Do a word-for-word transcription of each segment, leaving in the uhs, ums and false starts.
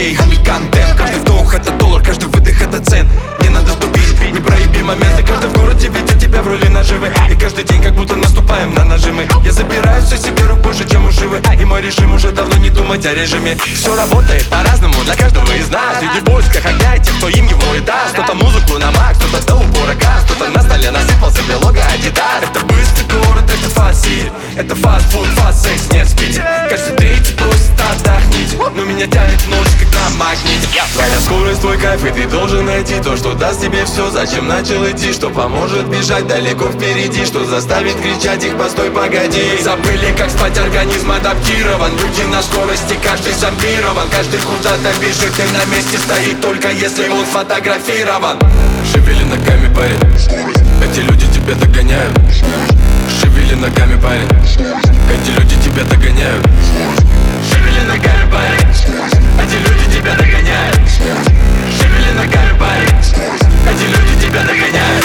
окей, контент. Каждый вдох это доллар, каждый выдох это цент. Не надо тупить, не проеби моменты. Каждый в городе видит тебя в роли наживы. И каждый день как будто наступаем на нажимы. Я забираю все себе рук позже, чем уживы. И мой режим уже давно не думать о режиме. Все работает по-разному для каждого из нас. Среди в поисках огня и тех, кто им его и даст. Кто-то музыку на макс, кто-то до упора газ. Кто-то на столе насыпал себе лого Адидас. Это быстрый город, это фастфуд. Это фастфуд, фаст-секс, нет спите. Каждый третий просит отдохните. Но меня тянет ночь, как на магните. Твоя скорость, твой кайф, и ты должен найти то, что даст тебе все. Зачем начал идти, что поможет бежать далеко впереди. Что заставит кричать их, постой, погоди. Забыли, как спать, организм адаптирован. Люди на скорости, каждый зомбирован. Каждый куда-то бежит и на месте стоит, только если он сфотографирован. Шевели ногами, парень, эти люди тебя догоняют. Шевели ногами, парень, эти люди тебя догоняют. Шевели ногами, парень, эти люди тебя догоняют. Шевели ногами, парень, эти люди тебя догоняют.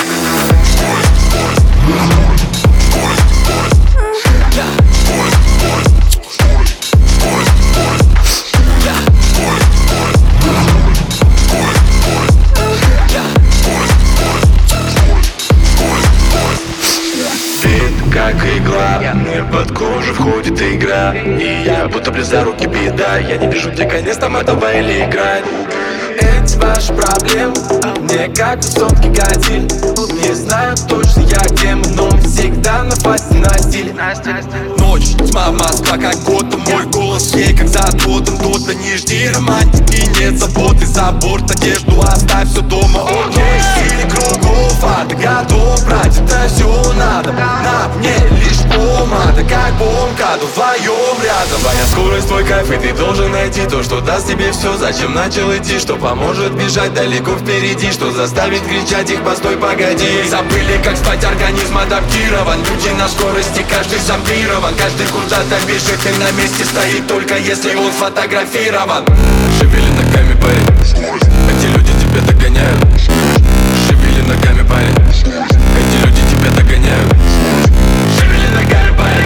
Как игла, мне под кожу входит игра. И я будто близа руки беда. Я не вижу, где конец там этого или играть. Эти ваши проблемы мне как высотки гадили. Не знаю точно я где мы, но мы всегда на фасте на стиле. Ночь, тьма, Москва как Готэм. Мой голос ей как за Дотом. Дота, не жди романтики, нет заботы. За борт одежду оставь все дома. Окей, стиль кругов, а ты готов брать, это все надо. На мне лишь помада, как бомка, вдвоем рядом. Твоя скорость, твой кайф, и ты должен найти то, что даст тебе все. Зачем начал идти, что поможет бежать далеко впереди. Что заставит кричать их, постой, погоди. Забыли, как спать, организм адаптирован. Люди на скорости, каждый зомбирован. Каждый куда-то бежит и на месте стоит, только если он сфотографирован. Шевели ногами, парень, эти люди тебя догоняют. Шевели ногами, парень, эти люди тебя догоняют. Шевели ногами, парень.